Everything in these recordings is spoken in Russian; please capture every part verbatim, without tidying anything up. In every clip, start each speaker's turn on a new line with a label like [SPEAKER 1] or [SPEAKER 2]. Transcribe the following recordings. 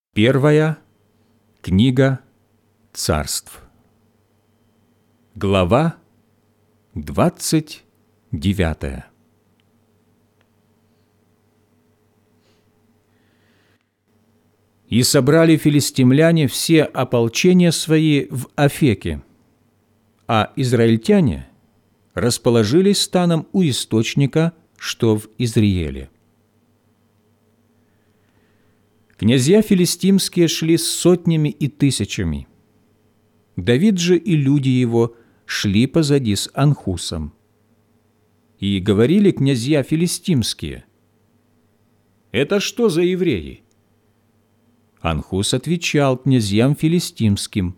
[SPEAKER 1] Первая книга Царств, глава двадцать девятая. «И собрали филистимляне все ополчения свои в Афеке, а израильтяне расположились станом у источника, что в Изриеле. Князья филистимские шли с сотнями и тысячами. Давид же и люди его шли позади с Анхусом. И говорили князья филистимские: „Это что за евреи?“ Анхус отвечал князьям филистимским: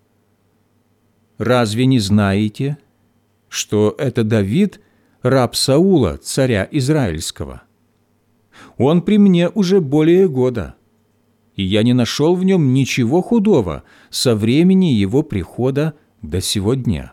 [SPEAKER 1] „Разве не знаете, что это Давид, раб Саула, царя Израильского? Он при мне уже более года, и я не нашел в нем ничего худого со времени его прихода до сего дня“.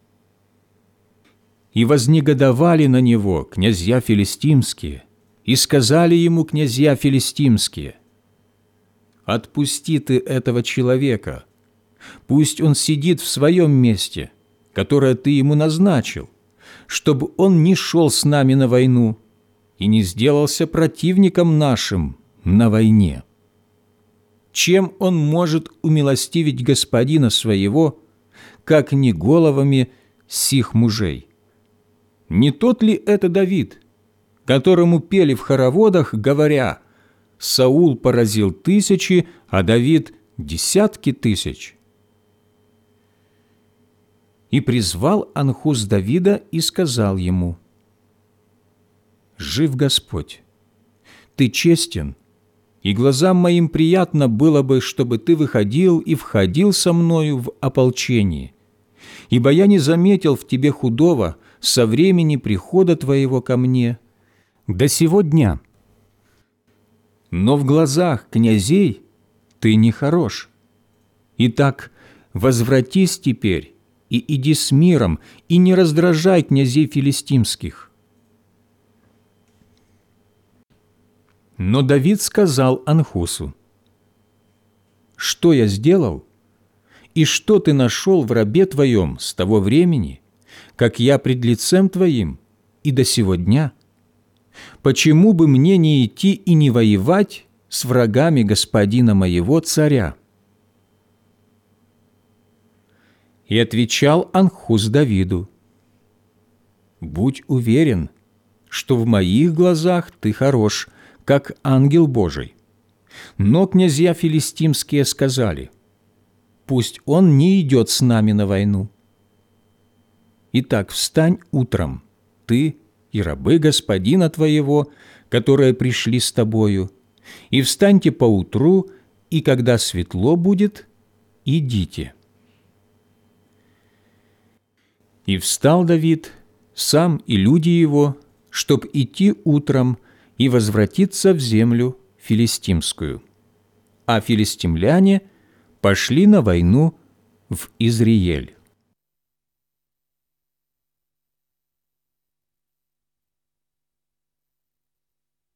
[SPEAKER 1] И вознегодовали на него князья филистимские, и сказали ему князья филистимские: „Отпусти ты этого человека, пусть он сидит в своем месте, которое ты ему назначил, чтобы он не шел с нами на войну и не сделался противником нашим на войне. Чем он может умилостивить господина своего, как не головами сих мужей? Не тот ли это Давид, которому пели в хороводах, говоря: Саул поразил тысячи, а Давид – десятки тысяч?“ И призвал Анхус Давида и сказал ему: „Жив Господь, ты честен, и глазам моим приятно было бы, чтобы ты выходил и входил со мною в ополчение, ибо я не заметил в тебе худого со времени прихода твоего ко мне до сего дня. Но в глазах князей ты не хорош. Итак, возвратись теперь и иди с миром, и не раздражай князей филистимских“. Но Давид сказал Анхусу: „Что я сделал, и что ты нашел в рабе твоем с того времени, как я пред лицем твоим, и до сего дня? Почему бы мне не идти и не воевать с врагами господина моего царя?“ И отвечал Анхус Давиду: „Будь уверен, что в моих глазах ты хорош, как ангел Божий“. Но князья филистимские сказали: „Пусть он не идет с нами на войну. Итак, встань утром, ты и рабы господина твоего, которые пришли с тобою, и встаньте поутру, и когда светло будет, идите“. И встал Давид, сам и люди его, чтоб идти утром и возвратиться в землю филистимскую, а филистимляне пошли на войну в Изриель.